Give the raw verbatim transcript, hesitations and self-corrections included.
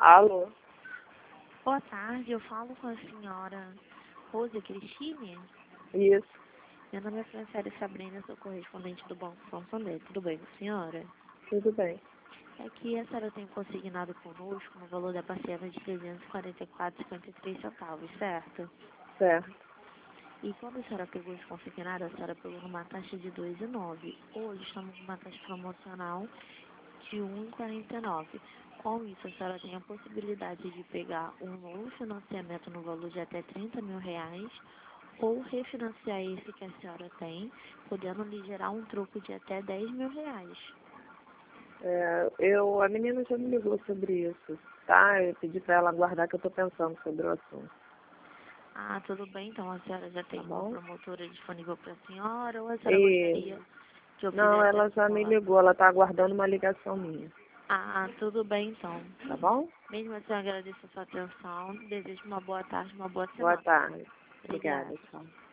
Alô? Boa tarde, eu falo com a senhora Rose Cristine. Isso, Meu nome é Franciele Sabrina, sou correspondente do Banco Santander. Tudo bem com a senhora? tudo bem. É que a senhora tem consignado conosco no valor da parcela de trezentos e quarenta e quatro vírgula cinquenta e três centavos, certo? Certo. E quando a senhora pegou esse consignado, a senhora pegou numa taxa de dois vírgula nove. Hoje estamos com uma taxa promocional de um vírgula quarenta e nove. Com isso, a senhora tem a possibilidade de pegar um novo financiamento no valor de até trinta mil reais ou refinanciar esse que a senhora tem, podendo lhe gerar um troco de até dez mil reais. É, eu, a menina já me ligou sobre isso, tá? Eu pedi para ela aguardar que eu estou pensando sobre o assunto, Ah, tudo bem, então a senhora já tem tá uma bom? promotora disponível para a senhora ou a senhora E, gostaria que eu não, fizesse ela aqui já com me ela? ligou, ela está aguardando uma ligação minha, Ah, tudo bem então. tá bom? Mesmo assim, eu agradeço a sua atenção. Desejo uma boa tarde, uma boa Boa semana. tarde. Obrigada. Obrigada, tchau.